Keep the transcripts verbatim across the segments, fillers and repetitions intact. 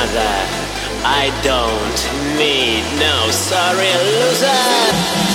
another. I don't need no sorry loser.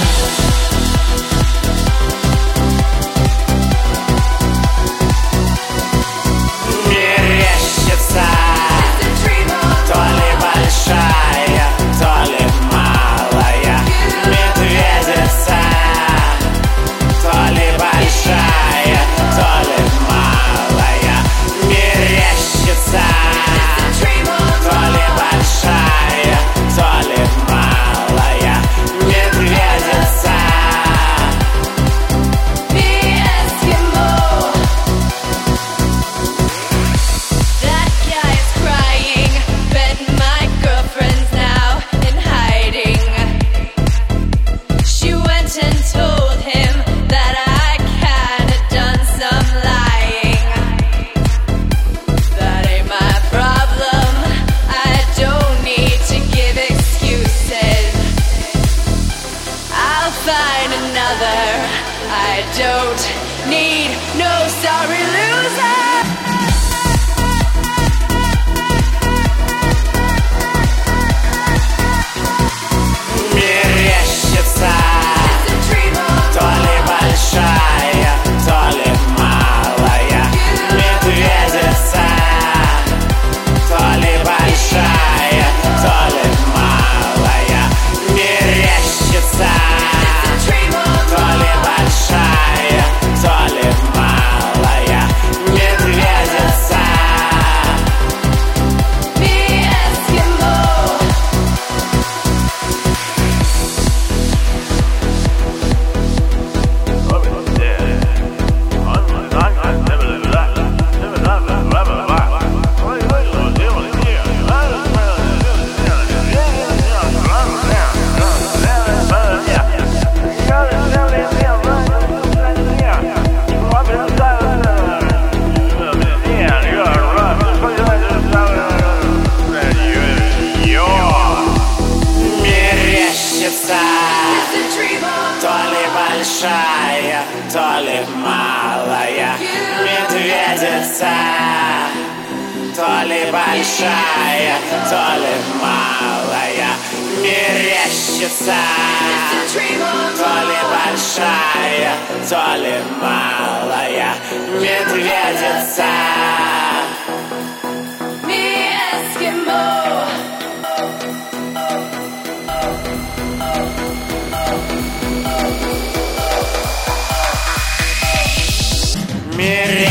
Find another. I don't need no sorry loser. Мерещится то ли большая, то ли малая медведица, то ли большая, то ли малая мерещится. То ли большая, то ли малая медведица, то ли большая, то ли малая мерещится, то ли большая, то ли малая медведица. Мир